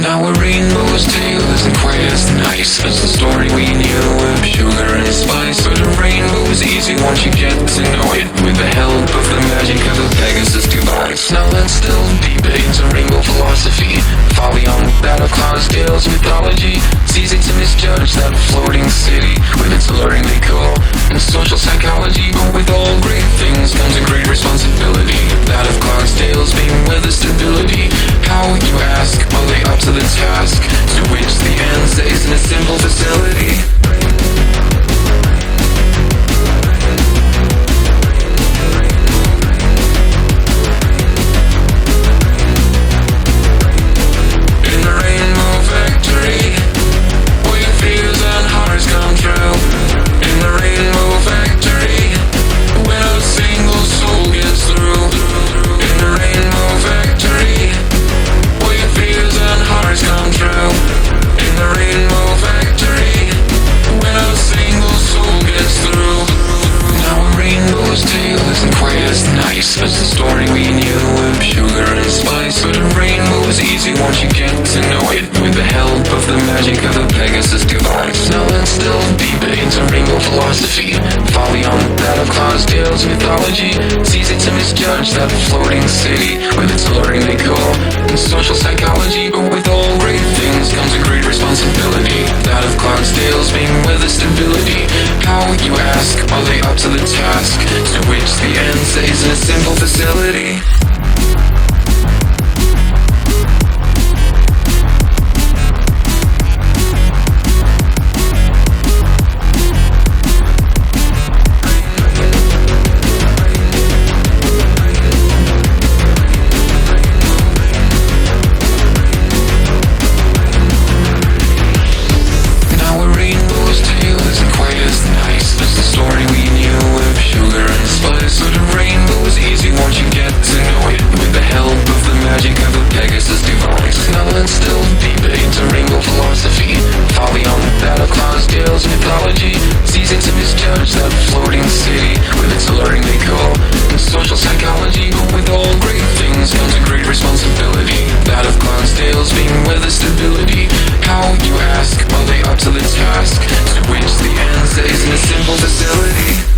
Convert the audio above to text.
Now a rainbow's tale isn't quite as nice as the story we knew of sugar and spice. But a rainbow is easy once you get to know it, with the help of the magic of the Pegasus device. Now let's delve deeper into rainbow philosophy, far beyond that of Clydesdale's mythology. It's easy to misjudge that floating city with its alluring decor and social psychology. But with all great things comes a great responsibility, that of Clydesdale's being weather stability. How, you ask, are they up to the task? To which the answer is in a simple facility. In the rainbow factory, where your fears and horrors come true. In the rainbow factory, when a single soul gets through. In the rainbow factory, where your fears and horrors come true. In the rainbow factory, when a single soul gets through. Now a rainbow's tale isn't quite as nice as the story we knew of sugar and spice. But a rainbow is easy once you get to know it, with the help of the magic of the Pegasus device. Now let's delve deeper into rainbow philosophy, far beyond that of Clydesdale's mythology. It's easy to misjudge that floating city with its alluring decor and social psychology. But with all great things comes a great responsibility, that of Clydesdale's being weather stability. How, you ask, are they up to the task? To which the answer is in a simple facility. It's easy to misjudge that floating city with its alluring decor and social psychology. But with all great things comes a great responsibility, that of Clydesdale's being weather stability. How, you ask, are they up to the task? To which the answer is in a simple facility.